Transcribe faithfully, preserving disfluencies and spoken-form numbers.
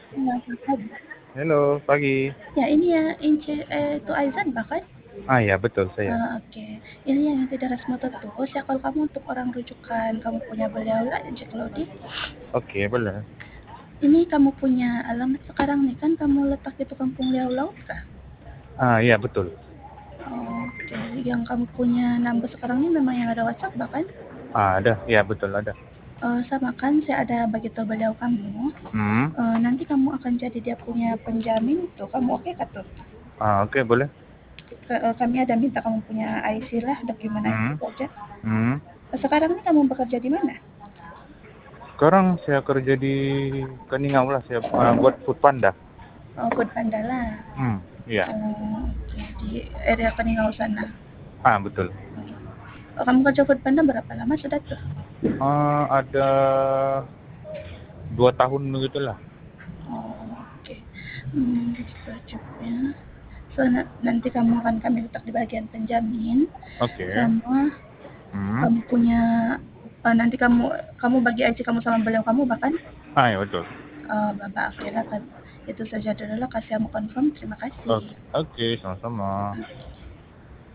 Iya, selamat pagi. Halo, pagi. Ya, ini ya, Ince, eh, itu Aizan bahkan? Ah ya, betul saya. Ah, oke. Ini yang tidak resmo terus ya kalau kamu untuk orang rujukan kamu punya beliau lah, Ince Claudi. Oke, boleh. Ini kamu punya alamat sekarang nih kan kamu letak itu Kampung Liau Laut kah? Ah ya, betul. Oke, yang kamu punya number sekarang ini memang yang ada WhatsApp bahkan? Ah, ada. Ya, betul ada. Eh, sama kan saya ada bagi tahu beliau kamu. Hmm. Eh, nanti kamu akan jadi dia punya penjamin tuh. Kamu oke kah tuh? Ah, oke, boleh. Ke- eh, kami ada minta kamu punya I C lah, dokumen I C Hmm. saja. Hmm. Sekarang ini kamu bekerja di mana? Sekarang saya kerja di Keningau lah. Saya ah, buat food panda. Oh, Food Panda lah. Hmm. Iya. Oh, oke, di area Keningau sana. Ah, betul. Oh, kamu kerja Food Panda berapa lama sudah tuh? Ah, ada dua tahun begitulah. Oh, oke. Hmm, selanjutnya. So, na- nanti kamu akan kami letak di bagian penjamin Oke. sama Hmm. kamu punya eh, nanti kamu kamu bagi I C kamu sama beliau kamu bahkan Ah ya, betul. eh, Bapak oke lah kan. Itu saja dulu lah kasih kamu confirm. Terima kasih. Oke, oke, sama-sama.